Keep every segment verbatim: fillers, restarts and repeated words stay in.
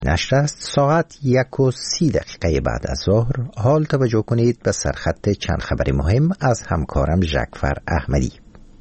نشر است ساعت یک و سی دقیقه بعد از ظهر. حال توجه کنید به سرخط چند خبر مهم از همکارم ژکفر احمدی.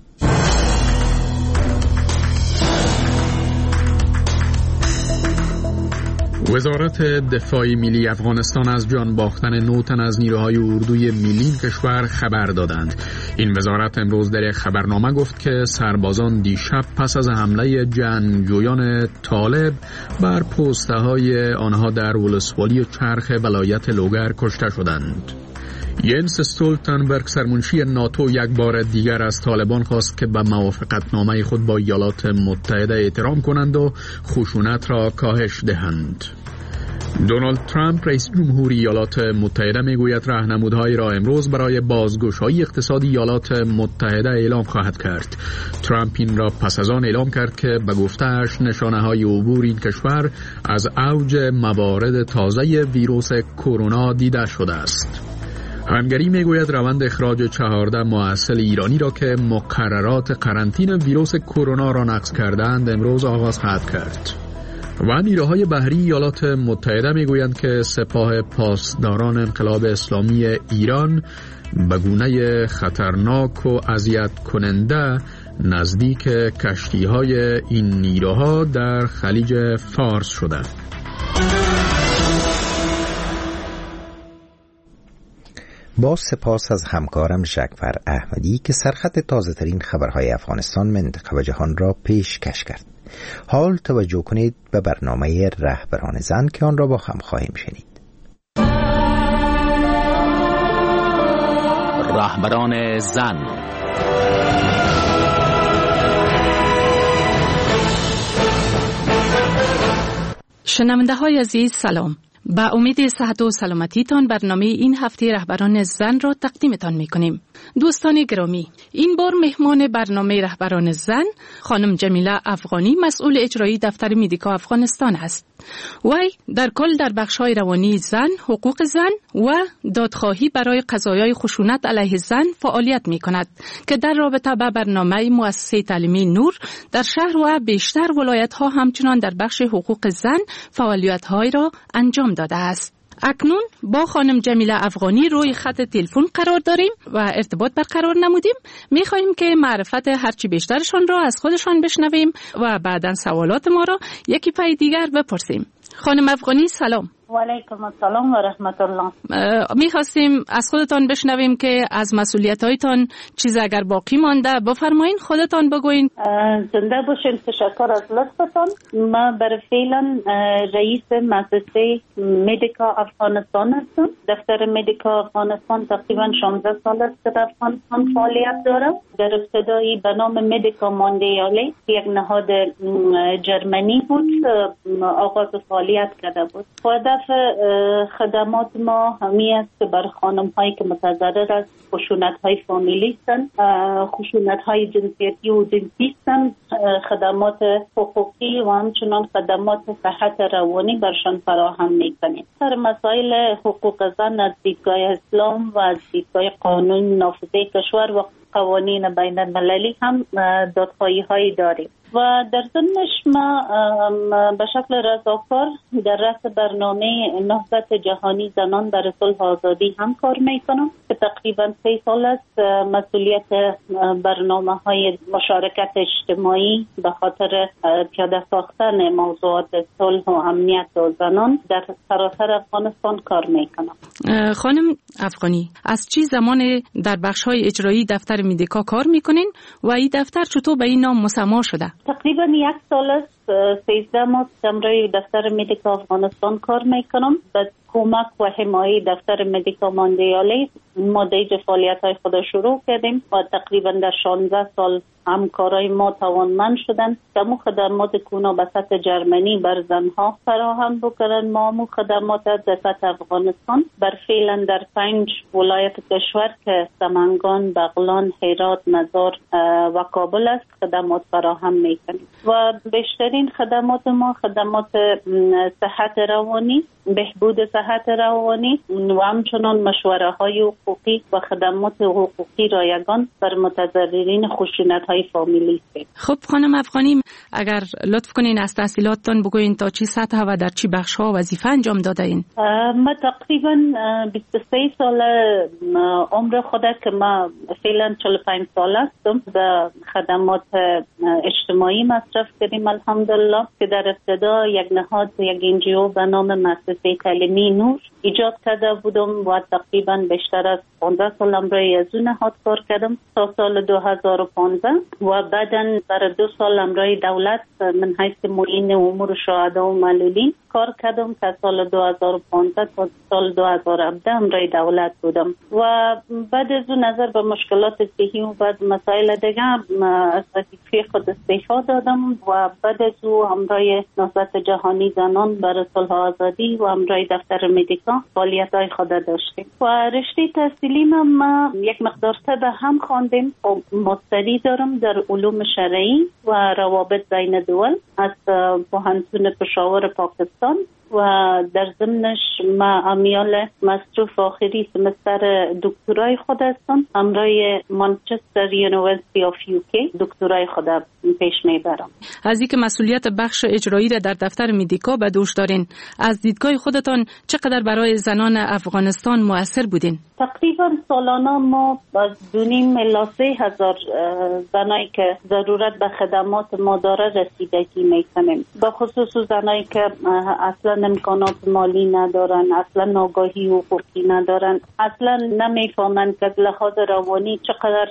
وزارت دفاع ملی افغانستان از جان باختن نه تن از نیروهای اردوی ملی کشور خبر دادند. این وزارت امروز در خبرنامه گفت که سربازان دیشب پس از حمله جنگجویان طالب بر پوسته‌های آنها در ولسوالی چرخ ولایت لوگر کشته شدند. ینس استولتنبرگ سرمنشی ناتو یک بار دیگر از طالبان خواست که به موافقتنامه خود با ایالات متحده احترام کنند و خشونت را کاهش دهند. دونالد ترامپ رئیس جمهوری ایالات متحده میگوید راهنمودهایی را امروز برای بازگشایی اقتصادی ایالات متحده اعلام خواهد کرد. ترامپ این را پس از آن اعلام کرد که به گفته‌اش نشانه‌های عبور این کشور از اوج موارد تازه ویروس کرونا دیده شده است. هنگری میگوید روند اخراج چهارده محصل ایرانی را که مقررات قرنطینه ویروس کرونا را نقض کردند امروز آغاز خواهد کرد. و نیروهای بحری ایالات متحده میگویند که سپاه پاسداران انقلاب اسلامی ایران به گونه خطرناک و اذیت کننده نزدیک کشتی‌های این نیروها در خلیج فارس شده. با سپاس از همکارم ژکفر احمدی که سرخط تازه ترین خبرهای افغانستان، منطقه و جهان را پیشکش کرد. حال توجه کنید به برنامه رهبران زن که آن را با هم خواهیم شنید. رهبران زن. شنونده های عزیز سلام. با امید صحت و سلامتیتان برنامه این هفته رهبران زن را تقدیمتان می‌کنیم. دوستان گرامی، این بار مهمان برنامه رهبران زن خانم جمیله افغانی مسئول اجرایی دفتر مدیکا افغانستان است. وی در کل در بخش‌های روانی زن، حقوق زن و دادخواهی برای قضایای خشونت علیه زن فعالیت می‌کند که در رابطه با برنامه مؤسسه تعلیمی نور در شهر و بیشتر ولایت‌ها همچنان در بخش حقوق زن فعالیت‌های را انجام داده است. اکنون با خانم جمیله افغانی روی خط تلفن قرار داریم و ارتباط برقرار نمودیم. می‌خواهیم که معرفت هرچی بیشترشان را از خودشان بشنویم و بعداً سوالات ما را یکی پای دیگر بپرسیم. خانم افغانی سلام. و علیکم السلام و رحمت الله. می‌خواستیم از خودتان بشنویم که از مسئولیت‌هایتان چیز اگر باقی مانده بفرمایین، خودتان بگوین. زنده باشین. تشکر از لطفتان. ما برای فعلا رئیس مؤسسه مدیکا افغانستان هستم. دفتر مدیکا افغانستان تقریبا شانزده سال است که در افغانستان فعالیت دارم. در ابتدایی به نام مدیکا ماندیالی یک نهاد جرمنی بود آغاز فعالیت کرده بود. هدف خدمات ما همی است که بر خانم هایی که متضرر از خشونت های فامیلی هستند، خشونت های جنسیتی و جنسی هستند، خدمات حقوقی و همچنان خدمات صحت روانی برشان فراهم میکنیم. در مسائل حقوق زن از دیدگاه اسلام و از دیدگاه قانون نافذه کشور و قوانین بین المللی هم دادخواهی هایی داریم و در ضمنش ما به شکل رضاکار در رأس برنامه نهضت جهانی زنان در صلح و آزادی هم کار میکنم که تقریبا سه سال است مسئولیت برنامه های مشارکت اجتماعی به خاطر پیاده ساختن موضوعات صلح و امنیت و زنان در سراسر افغانستان کار میکنم. خانم افغانی، از چی زمان در بخش های اجرایی دفتر مدیکا کار میکنین و این دفتر چطور به این نام مسما شده؟ تقریبا یک سال است، سیزده ماه در دفتر مدیکا افغانستان کار میکنم. به کمک و حمایت دفتر مدیکا ماندیالی ما دیگه فعالیت های خود شروع کردیم و تقریبا در شانزده سال همکارای ما توانمند شدن که مو خدمات کونا به سطح جرمنی بر زنها فراهم بکنن. ما مو خدمات در سطح افغانستان بر فعلا در پنج ولایت کشور که سمنگان، بغلان، هرات، مزار و کابل است خدمات فراهم میکنیم و بیشترین مهمترین خدمات ما خدمات صحت روانی، بهبود صحت روانی و همچنان مشوره های حقوقی و خدمات حقوقی رایگان بر متضررین خشونت های فامیلی است. خب خانم افغانی، اگر لطف کنین از تحصیلاتتان بگوین تا چی سطح و در چی بخش ها وظیفه انجام داده این؟ ما تقریبا بیست و سه سال عمر خود که ما فعلا چهل و پنج سال هستم به خدمات اجتماعی مصرف کردیم الحمدلله، که در ابتدا یک نهاد یک انجیو به نام مؤسسه تعلیمی نور ایجاد کرده بودم و تقریبا بیشتر از پانزده سال امروی از اون نهاد کار کردم تا سال دو هزار و پانزده و بعدا در دو سال امروی دولت من حیث معین امور شهدا و معلولین کار کردم که سال دو هزار و پانزده تا سال دو هزار و هفده امروی دولت بودم و بعد از اون نظر به مشکلات صحی و بعد مسائل دیگه از وظیفه خود استعفا دادم و بعد از او امروی نهضت جهانی زنان برای صلح و آزادی و امروی دفتر مدیکا فعالیت های خود داشتیم و رشته تحصیلی ما یک مقدار به هم خواندیم. مستری دارم در علوم شرعی و روابط بین دول از پوهنتون پشاور پاکستان و در ضمنش ما امیال مصروف آخری سمستر دکترای خود هستم امرای مانچستر یونیورسیتی آف یوکی دکترای خود پیش میبرم. از اینکه مسئولیت بخش اجرایی را در دفتر مدیکا به دوش دارین، از دیدگاه خودتان چقدر برای زنان افغانستان مؤثر بودین؟ تقریبا سالانه ما از دو نیم الی سه هزار زنایی که ضرورت به خدمات ما داره رسیدگی میکنیم، به خصوص زنایی که اصلا امکانات مالی ندارن، اصلا آگاهی حقوقی ندارن، اصلا نمیفهمن که لحاظ روانی چقدر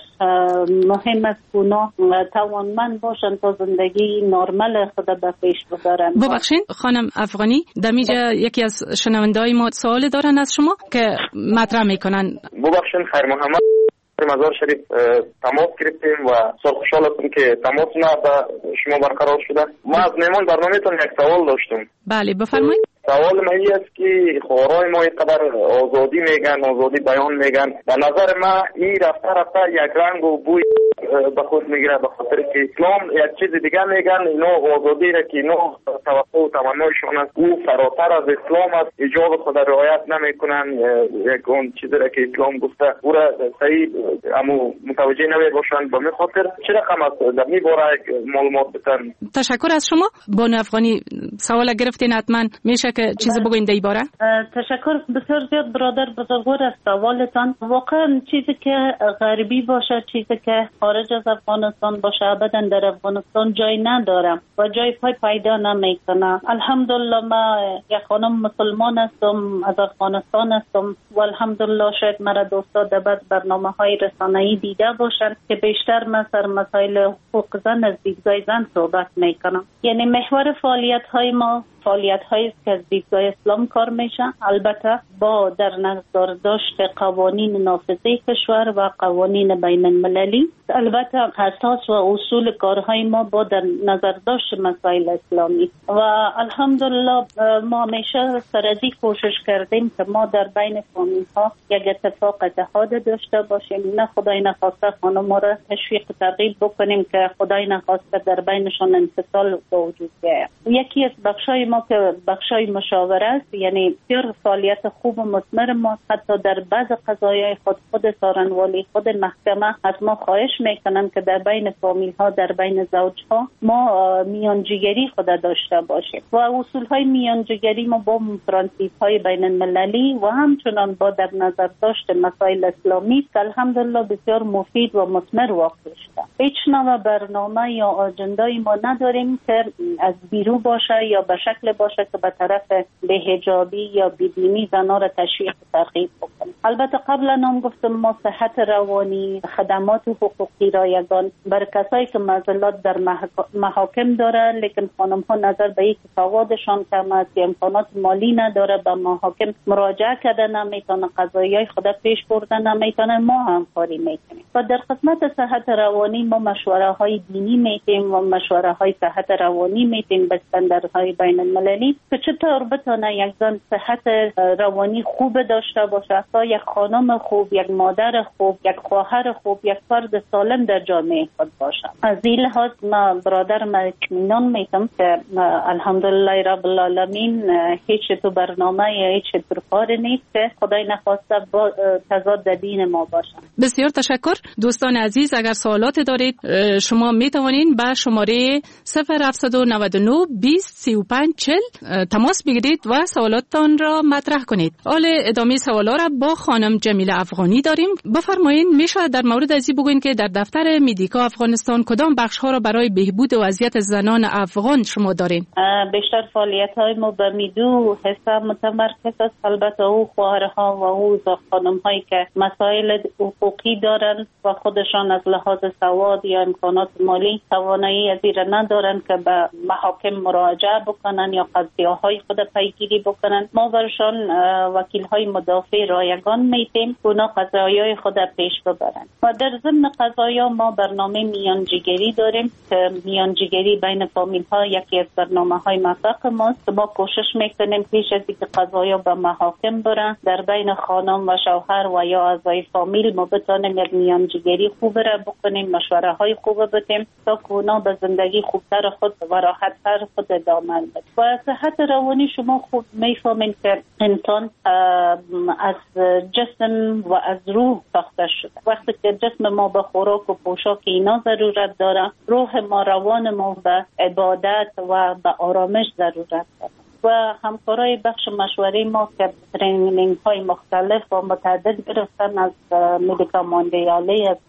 مهم است اونا توانمند باشن تا زندگی نرمال خود به پیش ببرن. ببخشید خانم افغانی، دمیجا یکی از شنونده‌های ما سوال دارن از شما که مطرح میکنن. ببخشید خیر محمد، مزار شریف تماس گرفتیم و خوشحال هستم که تماس ما به شما برقرار شده. ما از میمان برنامه‌تون یک سوال داشتم. بله بفرمایید. سوال ما این است که خورای ما اینقدر آزادی میگن، آزادی بیان میگن، به نظر ما این رفته رفته یک رنگ و بوی به خود میگیره، به خاطر که اسلام یک چیز دیگه میگن، اینا آزادی را که اینا توقع و تمنایشون است او فراتر از اسلام است، حجاب خود رعایت نمیکنن، یک اون چیزی را که اسلام گفته او را صحیح امو متوجه نمی باشن. به می خاطر چه رقم است در می باره معلومات بتن. تشکر از شما. بانو افغانی سوال گرفتین، حتما میشه که چیزی بگوین در این باره؟ تشکر بسیار زیاد برادر بزرگوار از سوالتان. واقعا چیزی که غربی باشه، چیزی که خارج از افغانستان باشه، ابدا در افغانستان جای ندارم و جای پای پیدا نمیکنه. الحمدلله ما یک خانم مسلمان هستم، از افغانستان هستم و الحمدلله شاید مرا دوستا در بعد برنامه های رسانه‌ای دیده باشند که بیشتر من سر مسائل حقوق زن از دیدگاه زن صحبت میکنم. یعنی محور فعالیت های ما فعالیت هایی که از دیدگاه اسلام کار میشه، البته با در نظر داشت قوانین نافذه کشور و قوانین بین المللی. البته اساس و اصول کارهای ما با در نظر داشت مسائل اسلامی و الحمدلله ما همیشه سرازی کوشش کردیم که ما در بین فامیل ها یک اتفاق اتحاد داشته باشیم، نه خدای نخواسته خانم ما را تشویق و ترغیب بکنیم که خدای نخواسته در بینشان انفصال به وجود بیاید. یکی از بخشای ما که بخشای مشاوره است، یعنی بسیار فعالیت خوب و مثمر ما حتی در بعض قضایای خود خود سارنوالی خود محکمه از ما خواهش میکنن که در بین فامیل ها در بین زوج ها ما میانجیگری خود داشته باشیم و اصول های میانجیگری ما با پرانسیپ های بین المللی و همچنان با در نظر داشت مسائل اسلامی که الحمدلله بسیار مفید و مثمر واقع شده. هیچ نوع برنامه یا آجندای ما نداریم که از بیرون باشه یا به شکل باشه که به طرف بی‌حجابی یا بی‌دینی زنها را تشویق و ترغیب بکنیم. البته قبلا هم گفتم ما صحت روانی، خدمات حقوقی رایگان برای کسایی که معضلات در محاکم داره لیکن خانم ها نظر به این که سوادشان کم است، امکانات مالی نداره، به محاکم مراجعه کرده نمیتونه، قضایای خود پیش برده نمیتونه، ما همکاری میکنیم و در خدمت صحت روانی ما مشوره های دینی میتیم و مشوره های صحت روانی میتیم به استانداردهای بین المللی که چطور بتونه یک زن صحت روانی خوب داشته باشه تا یک خانم خوب، یک مادر خوب، یک خواهر خوب، یک فرد سالم در جامعه خود باشه. از این لحاظ ما برادر ما اطمینان میتم که الحمدلله رب العالمین هیچ تو برنامه یا هیچ تو کار نیست که خدای نخواسته با تضاد دین ما باشه. بسیار تشکر. دوستان عزیز، اگر سوالات دارید شما می توانید با شماره صفر هفت نه نه بیست سی و پنج چهل تماس بگیرید و سوالاتتان را مطرح کنید. حال ادامه سوالا را با خانم جمیله افغانی داریم. بفرمایید میشه در مورد ازی بگوین که در دفتر مدیکا افغانستان کدام بخش ها را برای بهبود وضعیت زنان افغان شما دارین؟ بیشتر فعالیت های ما به میدو حساب متمرکز است. البته او خواهرها و او خانم هایی که مسائل حقوقی دارند و خودشان از لحاظ سواد یا امکانات مالی توانایی از این ندارند که به محاکم مراجعه بکنن یا قضیه های خود پیگیری بکنن، ما برشان وکیل های مدافع رایگان میتیم که اونا قضایای خود پیش ببرن. و در ضمن قضایا ما برنامه میانجیگری داریم که میانجیگری بین فامیل ها یکی از برنامه های موفق ماست. ما کوشش میکنیم پیش از اینکه قضایا به محاکم برن در بین خانم و شوهر و یا اعضای فامیل ما بتونیم یک میانجیگری خوب را بکنیم، مشوره های خوب بدیم تا که اونا به زندگی خوبتر خود و راحتتر خود ادامه بده. و صحت روانی شما خوب میفهمین که انسان از جسم و از روح ساخته شده. وقتی که جسم ما به خوراک و پوشاک اینا ضرورت داره، روح ما، روان ما به عبادت و به آرامش ضرورت داره. و همکارای بخش مشوره ما که ترینینگ های مختلف و متعدد گرفتن از مدیکا موندیالی از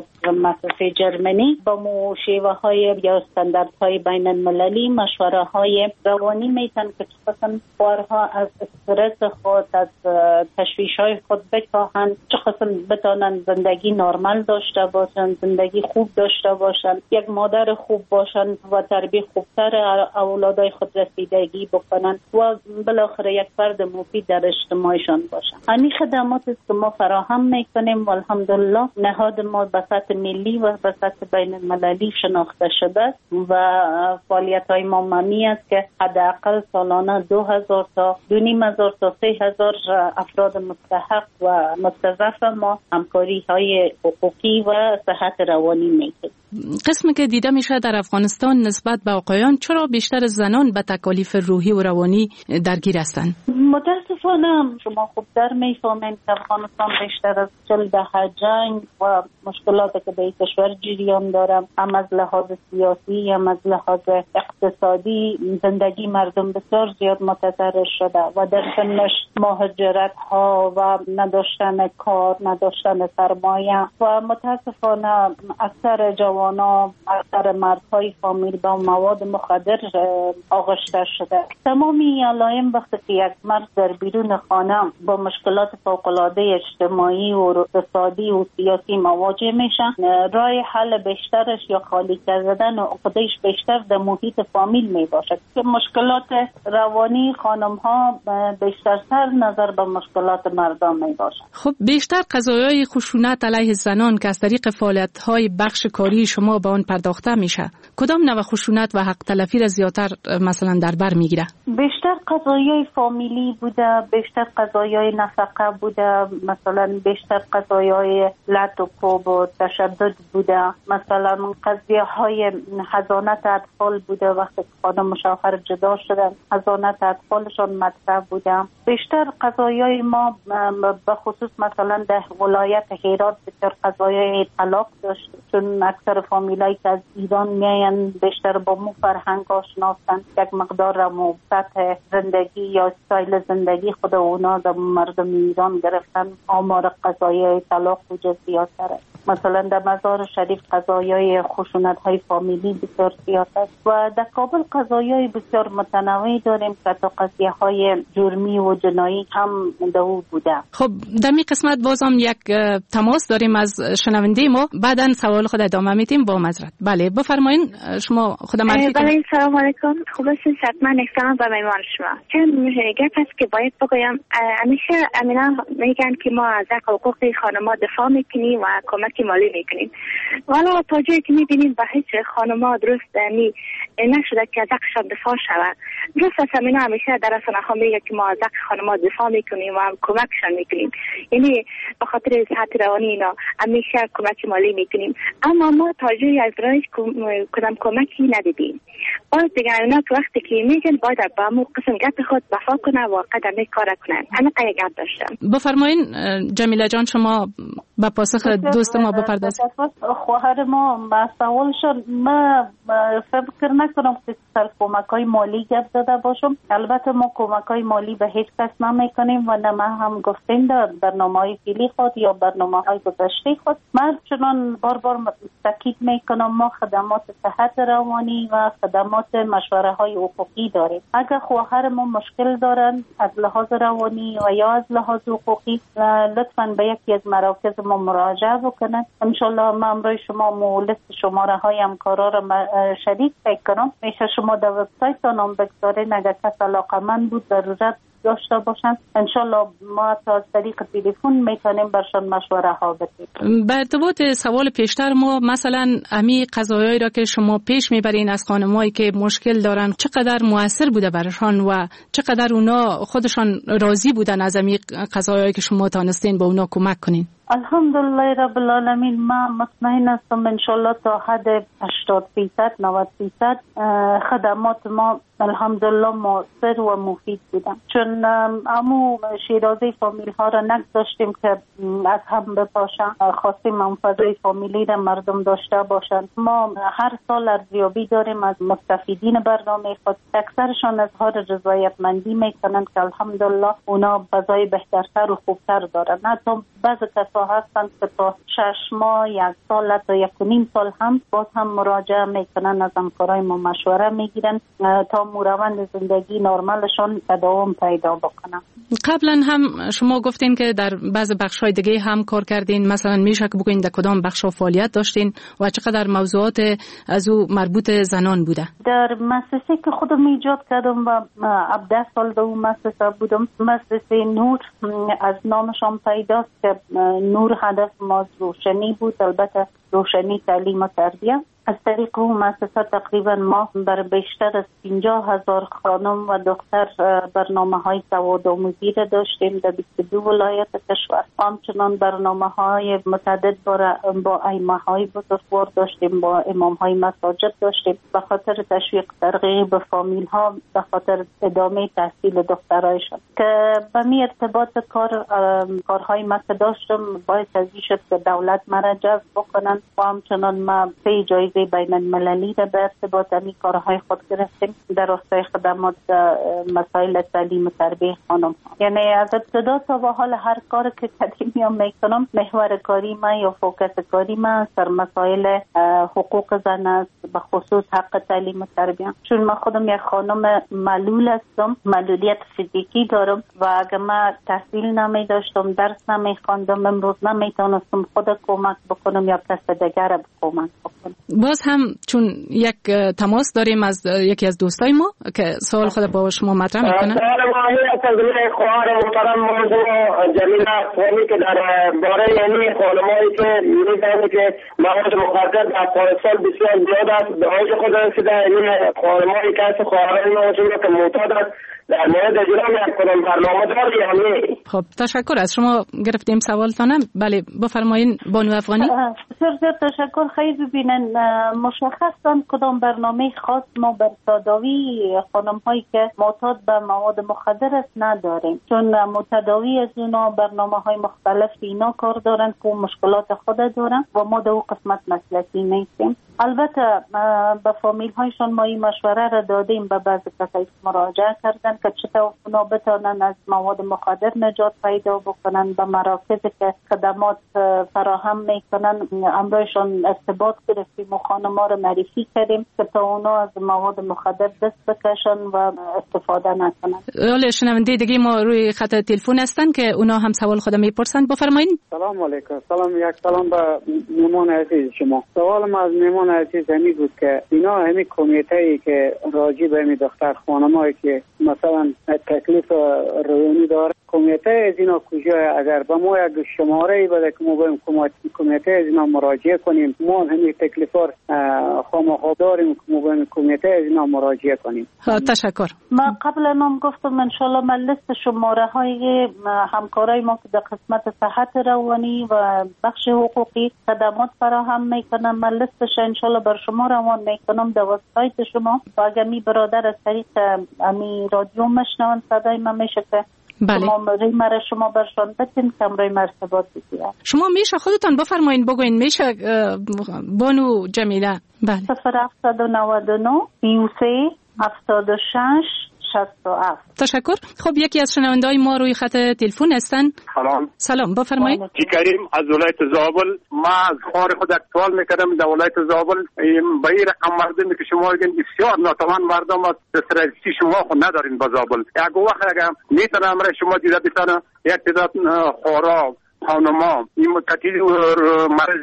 مؤسسه جرمنی با مشیوه های یا استاندارد های بین المللی مشوره های روانی میتن که چه قسم بارها از استرس خود، از تشویش های خود بکاهن، چه قسم بتانن زندگی نرمال داشته باشن، زندگی خوب داشته باشن، یک مادر خوب باشن و تربیت خوبتر اولادای خود رسیدگی بکنن و بالاخره یک فرد مفید در اجتماعشان باشن. همین خدمات است که ما فراهم میکنیم و الحمدلله نهاد ما به سطح ملی و به سطح بین المللی شناخته شده است و فعالیت های ما معنی است که حداقل سالانه دو هزار تا دو نیم هزار تا سه هزار افراد مستحق و مستضعف ما همکاری های حقوقی و صحت روانی میکنیم. قسمی که دیده میشه در افغانستان نسبت به آقایان چرا بیشتر زنان به تکالیف روحی و روانی درگیر هستند؟ متاسفانه شما خوب در میفهمید که افغانستان بیشتر از چل دهه جنگ و مشکلاتی که به کشور جریان داره، هم از لحاظ سیاسی هم از لحاظ اقتصادی زندگی مردم بسیار زیاد متضرر شده و در کنش مهاجرت ها و نداشتن کار، نداشتن سرمایه و متاسفانه اکثر جوانا، اکثر مردهای فامیل با مواد مخدر آغشته شده. تمامی علائم وقتی که یک مرد در بیرون خانه با مشکلات فوق‌العاده اجتماعی و اقتصادی و سیاسی مواجه میشه، راه حل بیشترش یا خالی کردن و عقده‌اش بیشتر در محیط فامیل می باشد که مشکلات روانی خانم ها بیشترتر نظر به مشکلات مردان می باشد. خب بیشتر قضایای خشونت علیه زنان که از طریق فعالیت‌های بخش کاری شما به آن پرداخته میشه، کدام نوع خشونت و حق تلفی را زیادتر مثلا در بر میگیره؟ بیشتر قضایای فامیلی بوده، بیشتر قضایای نفقه بوده، مثلا بیشتر قضایای لعن و کوب و تشدد بوده، مثلا قضیه های حضانت اطفال بوده، وقتی خانم و شوهر جدا شدن حضانت اطفالشان مطرح بوده. بیشتر قضایای ما به خصوص مثلا در ولایت هرات بیشتر قضایای طلاق داشت، چون اکثر فامیلایی که از ایران میاین بیشتر با مو فرهنگ آشنا هستند، یک مقدار رو سطح زندگی یا استایل زندگی خود اونا در مردم ایران گرفتن، آمار قضایای طلاق و زیادتر است. مثلا در مزار شریف قضایای خشونت های فامیلی بسیار زیاد است و در کابل قضایای بسیار متنوعی داریم که تا قضیه های جرمی و جنایی هم دو بوده. خب در این قسمت بازم یک تماس داریم از شنونده ما، بعداً سوال خود ادامه میدیم با معذرت. بله بفرمایید، شما خود معرفی کنید. بله سلام علیکم، خوب هستین؟ حتما احترام به مهمان شما. چند گپ هست که باید بگویم. همیشه امینا میگن که ما از حقوق خانم‌ها دفاع میکنیم و کمک کمک مالی میکنیم. والا تا جایی که میبینیم به هیچ خانم‌ها درست می نشده که از حقشان دفاع شود. درست است همینا همیشه در رسانه ها میگه که ما از حق خانم‌ها دفاع میکنیم و هم کمکشان میکنیم، یعنی به خاطر صحت روانی اینا همیشه کمک مالی میکنیم، اما ما تا جایی از برایش کدام کمکی ندیدیم. باز دیگه اینا که وقتی که میگن باید با همون قسم گپ خود وفا کنه و قدمی کار کنن. انا قیه گپ داشتم. بفرمایین جمیله جان، شما به پاسخ دوست ما بپردازید. خواهر ما مسئول شد، ما فکر نکنم که سر کمک‌های مالی گپ زده باشم. البته ما کمک‌های مالی به هیچ کس نمی‌کنیم و نه ما هم گفتیم در برنامه‌های فعلی خود یا برنامه‌های گذشته خود. من چنان بار بار تاکید می‌کنم ما خدمات صحت روانی و خدمات مشوره‌های حقوقی داریم. اگر خواهر ما مشکل دارن از لحاظ روانی و یا از لحاظ حقوقی، لطفاً به یکی از مراکز ما مراجعه بکنن. ان شاء الله ما امروز شما مولد شماره‌های همکارا را شریک کنم. میشه شما در وبسایت نام بگذارین، اگر کس علاقه‌مند بود ضرورت داشته باشن انشالله ما از طریق تلفن میتونیم برشان مشوره ها بدیم. به ارتباط سوال پیشتر ما مثلا امی قضایایی را که شما پیش میبرین از خانمایی که مشکل دارن چقدر مؤثر بوده برشان و چقدر اونا خودشان راضی بودن از امی قضایایی که شما تانستین به اونا کمک کنین؟ الحمدلله رب العالمین ما مطمئن هستم انشالله تا حد هشتاد فیصد نود فیصد خدمات ما الحمدلله مؤثر و مفید بودن، چون امو شیرازه فامیل ها را نگذاشتیم که از هم بپاشن، خواستیم منفذه فامیلی را مردم داشته باشن. ما هر سال ارزیابی داریم از مستفیدین برنامه خود، اکثرشان اظهار رضایتمندی میکنن که الحمدلله اونا فضای بهترتر و خوبتر دارن. حتی بعض کسا هستن که تا شش ماه یک سال تا یک و نیم سال هم باز هم مراجعه میکنن، از همکارای ما مشوره میگیرن تا روند زندگی نرمالشون تداوم پیدا بکنن. قبلا هم شما گفتین که در بعض بخش‌های دیگه هم کار کردین، مثلا میشه که بگوین در کدام بخش فعالیت داشتین و چقدر موضوعات از او مربوط زنان بوده؟ در مؤسسه که خودم ایجاد کردم و هفده سال در اون مؤسسه بودم، مؤسسه نور از نامشان پیداست که نور هدف ما روشنی بود، البته روشنی تعلیم و تربیه. از طریق اون مؤسسه تقریبا ما بر بیشتر از پنجاه هزار خانم و دختر برنامه های سواد آموزی را داشتیم در بیست و دو ولایت کشور. همچنان برنامه های متعدد با ائمه های بزرگوار داشتیم، با امام های مساجد داشتیم، به خاطر تشویق ترغیب به فامیل ها، به خاطر ادامه تحصیل دخترایشان که به می ارتباط کار کارهای ما که داشتم باعث ازی شد که دولت مرا جذب بکنن و همچنان ما سه جایزه بین المللی را به ارتباط امی کارهای خود گرفتیم در راستای خدمات مسائل تعلیم و تربیه خانم ها. یعنی از ابتدا تا به حال هر کار که کردیم میکنم محور کاری ما یا فوکس کاری ما سر مسائل حقوق زن است، به خصوص حق تعلیم و تربیه. چون من خودم یک خانم معلول هستم، معلولیت فیزیکی دارم و اگر من تحصیل نمی داشتم، درس نمی خواندم، امروز نمیتونستم خود کمک بکنم یا کس دیگر را کمک بکنم. باز هم چون یک تماس داریم از یکی از دوستای ما که سوال خود با شما مطرح میکنه. سوال ما این است از روی خواهر محترم موضوع جمیله فهمی که در باره یعنی خانمایی که می‌دونید که مواد مخدر در افغانستان بسیار زیاد است، به اوج خود رسیده. این خانمایی که از خواهران موضوع که معتاد است در مورد اجرا میکنم برنامه داری یعنی. خب تشکر از شما گرفتیم سوالتانم. بله بفرمایین بانو افغانی. بسیار تشکر. خیلی ببینن مشخصاً کدام برنامه خاص ما بر تداوی خانم هایی که معتاد به مواد مخدر است نداریم، چون متداوی از اونا برنامه های مختلف اینا کار دارن که مشکلات خود دارن و ما در اون قسمت مسلکی نیستیم. البته به فامیل هایشان ما این مشوره را دادیم، به بعض کسایی مراجعه کردن که چطور اونا بتونن از مواد مخدر نجات پیدا بکنن. به مراکزی که خدمات فراهم میکنن امروزشان ارتباط گرفتیم و خانم‌ها رو معرفی کردیم که تا اونا از مواد مخدر دست بکشن و استفاده نکنن. حالا شنونده دیگه ما روی خط تلفن هستن که اونا هم سوال خود میپرسن. بفرمایید. سلام علیکم. سلام یک سلام به میمان عزیز شما. سوال ما از میمان دوستان عزیز همی بود که اینا همی کمیته که راجع به همی دختر خانمایی که مثلا تکلیف روانی داره، کمیته از اینا کجای؟ اگر به ما یک شماره بده که ما بایم کمیته از اینا مراجعه کنیم، ما همین تکلیفات خامخا داریم که ما بایم کمیته از اینا مراجعه کنیم. تشکر. ما قبلا هم گفتم انشالله من لیست شماره های همکارای ما که در قسمت صحت روانی و بخش حقوقی خدمات فراهم میکنم، من لیستش انشالله بر شما روان میکنم در وبسایت شما و اگر می برادر از طریق امی رادیو مشنون صدای من میشه که بله. شما ریمر شما برشان بتین کمرای مرتبات بگیرن. شما میشه خودتان بفرمایین بگوین، میشه بانو جمیله؟ بله. صفر هفتصد و نود و نه سی و سه هفتاد و شش شصت و هفت. تشکر. خب یکی از شنونده‌های ما روی خط تلفن هستن. سلام. سلام بفرمایید. جی کریم از ولایت زابل. ما از خار خود سوال میکردم در ولایت زابل به این رقم مردمی که شما میگین بسیار ناتوان مردم از دسترسی شما خود ندارین به زابل. یک وقت اگر میتونم را شما دیده بتانه یک تعداد خوراک خانما این متقیل مرض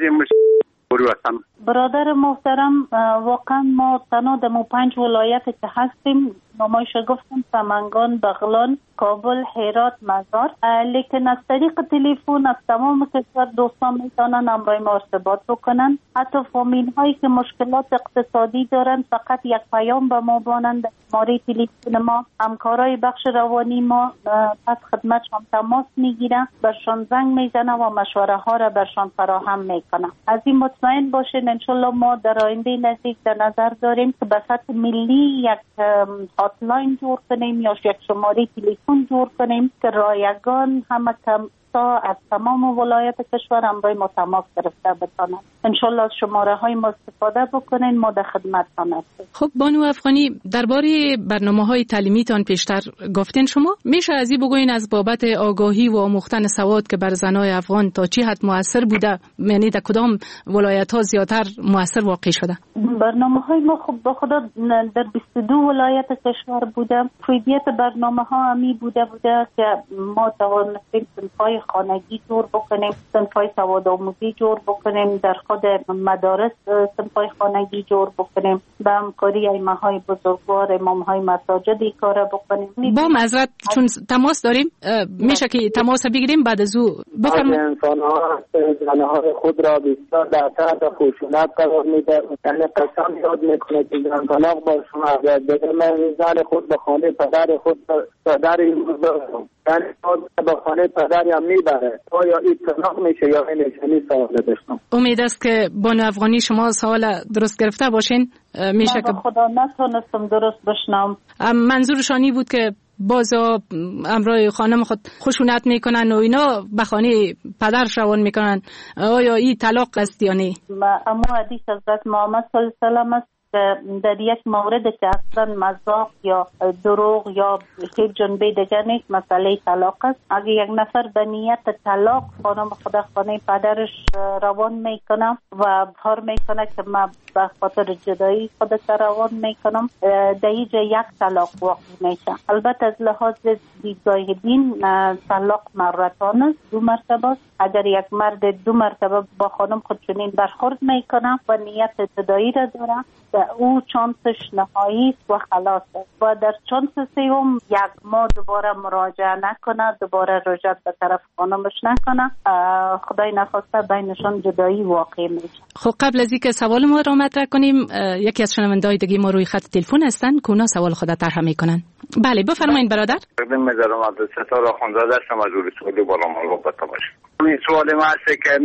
برادر محترم، واقعا ما تنها در پنج ولایت که هستیم نمایش گفتم سمنگان، بغلان، کابل، هرات، مزار، لیکن از طریق تلفن از تمام کشور دوستان میتونن امرای ما ارتباط بکنن. حتی فامیل هایی که مشکلات اقتصادی دارن فقط یک پیام به ما بانند ماری تلفن ما، همکارای بخش روانی ما پس خدمتشان تماس میگیرن، برشان زنگ میزنن و مشوره ها را برشان فراهم میکنن. از این مطمئن باشین انشالله ما در آینده نزدیک در نظر داریم که به سطح ملی یک هاتلاین جور کنیم یا یک شماره تلفن جور کنیم که رایگان همه کم از تمام ولایت کشور امرای ما تماس گرفته بتانند. انشالله شماره های ما استفاده بکنین، ما در خدمت هم هستیم. خب بانو افغانی، درباره برنامه های تعلیمی تان پیشتر گفتین شما، میشه از این بگوین از بابت آگاهی و آموختن سواد که بر زنای افغان تا چی حد موثر بوده، یعنی در کدام ولایت ها زیادتر موثر واقع شده؟ برنامه های ما خب به خدا در بیست و دو ولایت کشور بوده. فعالیت برنامه ها همی بوده بوده که ما توانستیم صنف‌های خانگی جور بکنیم، صنف‌های سواد آموزی جور بکنیم، در خود مدارس صنف‌های خانگی جور بکنیم، به همکاری ائمه‌های بزرگوار امام‌های مساجد کار بکنیم. با معذرت چون تماس داریم میشه که تماس بگیریم بعد از او بفرمایید. انسان‌ها زن‌های خود را بسیار در تحت خشونت قرار میده، یعنی قسم یاد میکنه که زن طلاق با شما اگر بده من زن خود به خانه پدر خود پدر این یعنی به خانه پدر هم میبره، آیا این طلاق میشه یا نشانی سوال داشتم. امید است که بانو افغانی شما سوال درست گرفته باشین. میشه که خدا نتونستم درست بشنم. منظورشانی بود که بازا امرای خانم خود خشونت میکنن و اینا به خانه پدرش روان میکنن، آیا این طلاق است یا نه؟ اما حدیث حضرت محمد صلی الله علیه و سلم است در یک مورد که اصلا مذاق یا دروغ یا هیچ جنبه دیگر نیست، مسئله طلاق است. اگه یک نفر به نیت طلاق خانم خدا خانه پدرش روان میکنه و اظهار میکنه که من به خاطر جدایی خودت روان میکنم، در اینجا یک طلاق واقع میشه. البته از لحاظ دیدگاه دین طلاق مرتان است، دو مرتبه است. اگر یک مرد دو مرتبه با خانم خود چنین برخورد میکنه و نیت ابتدایی را داره، او چانسش نهایی است و خلاص است و در چانس سوم یک ماه دوباره مراجعه نکنه، دوباره رجوع به طرف خانمش نکنه، خدای نخواسته بینشان جدایی واقع میشه. خب قبل از اینکه سوال ما را مطرح کنیم، یکی از شنونده‌های دیگه ما روی خط تلفن هستن که اونا سوال خود طرح میکنن. بله بفرمایید برادر. خدمت می‌ذارم از ستاره خانزاده هستم از اروسعودی بالا محبت باشه. این سوال ما است که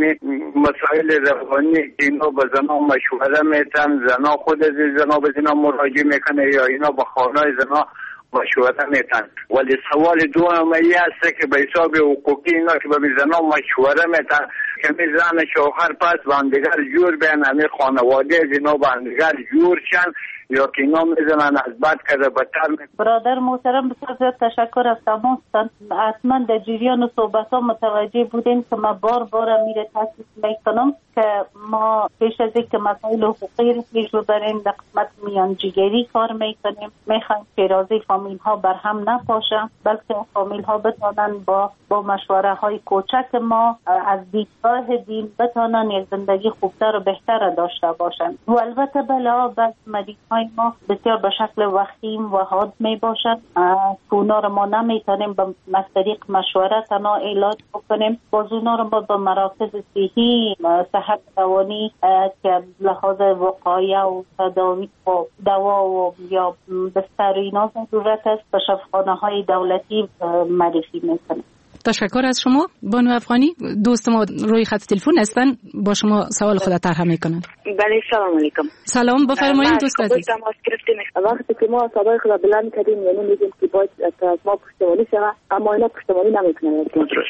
مسائل روانی اینا به زنا مشوره میتن، زنا خود از زنا به زنا مراجعه میکنه یا اینا با خانه زنا مشوره میتن. ولی سوال دوم این است که به حساب حقوقی اینا که به زنا مشوره میتن که می زن شوهر پس با هم دیگر جور بین، همین خانواده از اینا با هم دیگر جور شن یا که اینا میزنن از بد کرده بدتر میکنن. برادر محترم بسیار زیاد تشکر از تماستان. حتما در جریان صحبت ها متوجه بودیم که ما بار بار میره تاسیس میکنم که ما پیش از اینکه مسائل حقوقی رو پیش ببریم در قسمت میانجیگری کار میکنیم. میخوایم پیرازی فامیل ها بر هم نپاشن، بلکه فامیل ها بتانن با با مشوره های کوچک ما از دیدگاه دین بتانن یک زندگی خوبتر و بهتر داشته باشن. و البته بلا بعض مریض های ما بسیار به شکل وخیم و حاد می باشن که اونا رو ما نمیتونیم به طریق مشوره تنها علاج بکنیم. باز اونا رو ما به مراکز صحی صحت روانی که لحاظ وقایه و تداوی و دوا و یا بستر اینا ضرورت است به شفاخانه های دولتی معرفی میکنیم. تشکر از شما بانو افغانی. دوست ما روی خط تلفن هستن، با شما سوال خود طرح میکنن. بله سلام علیکم. سلام بفرمایید دوست عزیز. تماس گرفتیم وقتی که ما صدای خود بلند کردیم، یعنی میگیم که باید از ما پشتیبانی شود، اما اینا پشتیبانی نمیکنن.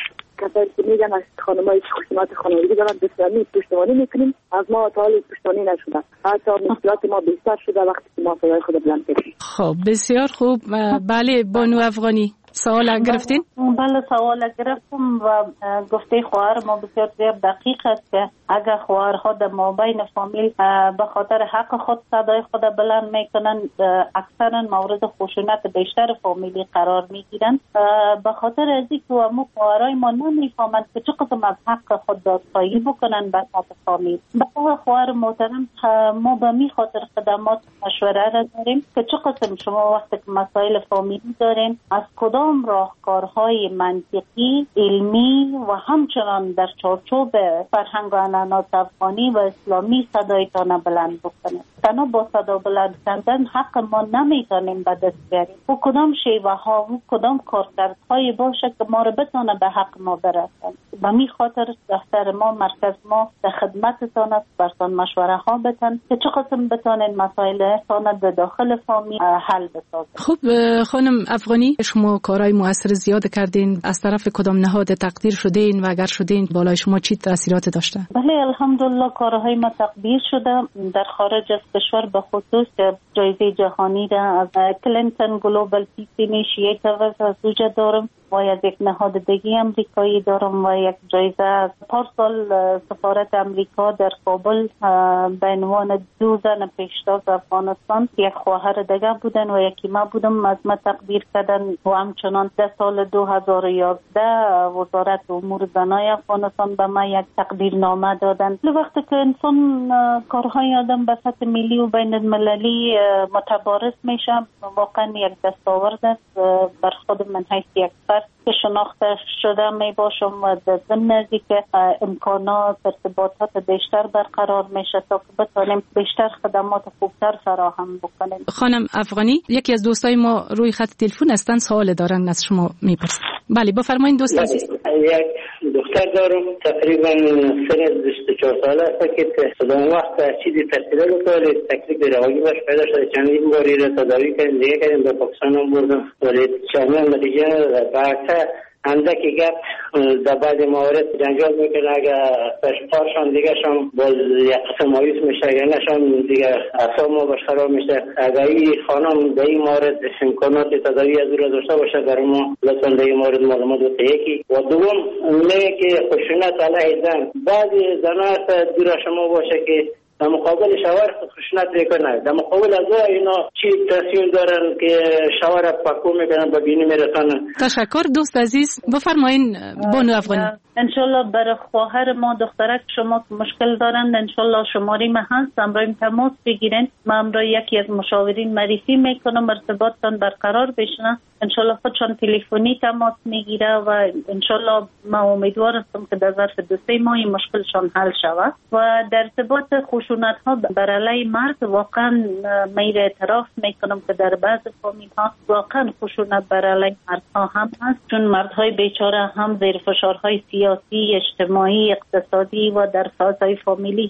کسایی که میگن از خانمایی که خشونت خانوادگی دارن بسیاری پشتیبانی میکنیم، از ما تا حالی پشتیبانی نشدن. حتی مشکلات ما بیشتر شده وقتی که ما صدای خود بلند کردیم. خب بسیار خوب. بله بانو افغانی سوال گرفتین؟ بله سوال گرفتم و گفته خواهر ما بسیار زیاد دقیق است که اگر خواهرها در مابین فامیل به خاطر حق خود صدای خود بلند میکنن، اکثرا مورد خشونت بیشتر فامیلی قرار میگیرن. به خاطر از اینکه امو خواهرای ما نمیفهمند که چه قسم از حق خود دادخواهی بکنن به خاطر فامیل. به خواهر محترم ما به می خاطر خدمات مشوره را داریم که چه قسم شما وقتی که مسائل فامیلی دارین از کدام راهکارهای منطقی، علمی و همچنان در چارچوب فرهنگ و عنعنات افغانی و اسلامی صدایتان بلند بکنید. تنها با صدا بلند کردن حق ما نمیتونیم به دست بیاریم. و کدام شیوه ها و کدام کارکردهای باشه که ما رو بتونه به حق ما برسن. به می خاطر دفتر ما، مرکز ما در خدمتتان است، برتان مشوره ها بتن که چه قسم بتونین مسائل تان در داخل فامیل حل بسازن. خب خانم افغانی، شما کارهای مؤثر زیاد کردین، از طرف کدام نهاد تقدیر شدین و اگر شدین بالای شما چی تاثیرات داشته؟ بله الحمدلله کارهای ما تقدیر شده. در خارج از کشور به خصوص جایزه جهانی را از کلینتون گلوبال پیس اینیشیتیو از اوجه دارم و از یک نهاد دیگه امریکایی دارم و یک جایزه از پارسال سفارت امریکا در کابل به عنوان دو زن پیشتاز افغانستان، یک خواهر دیگه بودن و یکی ما بودم، از ما تقدیر کردن. و همچنان در سال دو هزار و یازده وزارت امور زنای افغانستان به ما یک تقدیرنامه دادن. وقتی که انسان کارهای آدم به سطح ملی و بین المللی متبارز میشه، واقعا یک دستاورد است بر خود من حیث یک فرد که شناخته شده می باشم و در ضمن از که امکانات ارتباطات بیشتر برقرار میشه تا که بتونیم بیشتر خدمات خوبتر فراهم بکنیم. خانم افغانی، یکی از دوستای ما روی خط تلفن هستن، سوال دارن از شما میپرسن. بله بفرمایید دوست عزیز. یک دختر دارم تقریبا سن بیست و چهار ساله است که صدام وقت چیزی تحصیل میکنه، تکلیف روایی باش پیدا شده، چندین باری را تداوی کردیم، دیگه کردیم به پاکستان هم بردم ولی چندین نتیجه برعکس اندکی گپ در بعد موارد جنجال میکنه. اگر پشپارشان دیگه شان باز یک قسم مایوس میشه، اگر نشان دیگه اعصاب ما باش خراب میشه. اگر این خانم در این مورد امکانات تداوی از او را داشته باشه برای ما لطفا در این مورد معلومات بده. یکی و دوم میگه که خشونت علیه زن، بعضی زنها هست دور شما باشه که در مقابل شوهر خشونت میکنه، در مقابل از اینا چی تصمیم دارن که شوهر پاکو میکنن به بینی میرسانن. تشکر دوست عزیز. بفرمایین بانو افغانی. انشالله برای خواهر ما دخترک شما مشکل دارند، انشالله شماری ما هست، امروی تماس بگیرین، من امروی یکی از مشاورین معرفی میکنم، ارتباطتان برقرار بشنه، انشالله خودشان تلفنی تماس میگیره و انشالله ما امیدوار هستم که در ظرف دو سه ماه مشکلشان حل شود. و در ارتباط خشونت ها بر علیه مرد واقعا من اعتراف میکنم که در بعض فامیل ها واقعا خشونت بر علیه مردها هم هست، چون مردهای بیچاره هم زیر فشارهای سیاسی، اجتماعی، اقتصادی و در فضای فامیلی هم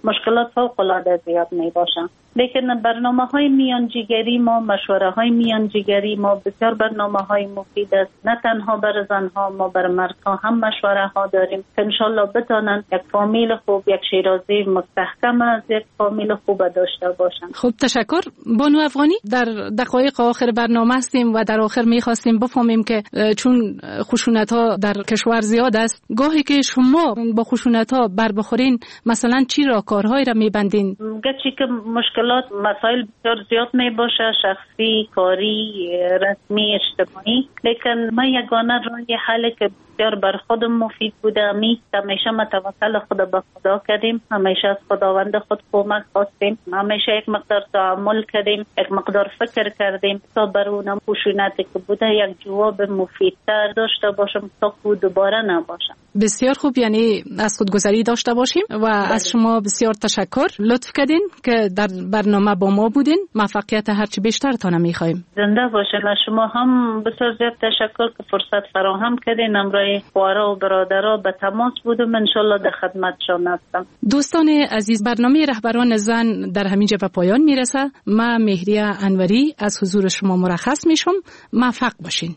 مشکلات فوق العاده زیاد می باشن. لیکن برنامه های میانجیگری ما، مشوره های میانجیگری ما بسیار برنامه های مفید است. نه تنها بر زنها، ما بر مردها هم مشوره ها داریم که انشالله بتانن یک فامیل خوب، یک شیرازی مستحکم از یک فامیل خوب داشته باشن. خب تشکر بانو افغانی. در دقایق آخر برنامه هستیم و در آخر میخواستیم بفهمیم که چون خشونت ها در کشور زیاد است، گاهی که شما با خشونت ها بر بخورین مثلا چی راهکارهایی را میبندین؟ گرچه که مشکلات مسائل بسیار زیاد می باشه، شخصی، کاری، رسمی، اجتماعی، لیکن من یگانه راه حل که بسیار بر خودم مفید بوده امی همیشه متوکل خود به خدا کردیم، همیشه از خداوند خود کمک خواستیم، همیشه یک مقدار تعامل کردیم، یک مقدار فکر کردیم تا بر اون خشونتی که بوده یک جواب مفیدتر داشته باشم تا که دوباره نباشه. بسیار خوب، یعنی از خودگذری داشته باشیم و بله. از شما بسیار تشکر، لطف کردین که در برنامه با ما بودین. موفقیت هرچی بیشتر تانه میخوایم. زنده باشین. از شما هم بسیار زیاد تشکر که فرصت فراهم کردین. امروز خوارا و برادرها به تماس بودم، انشالله در خدمتشان هستم. دوستان عزیز، برنامه رهبران زن در همینجا به پایان میرسه. من مهریه انوری از حضور شما مرخص میشم. موفق باشین.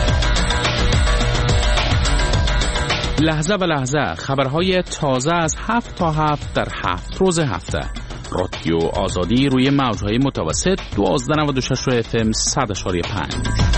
لحظه به لحظه خبرهای تازه از هفت تا هفت در هفت روز هفته. رادیو آزادی روی موجهای متوسط دوازده نود و شش اف ام صد و پنج.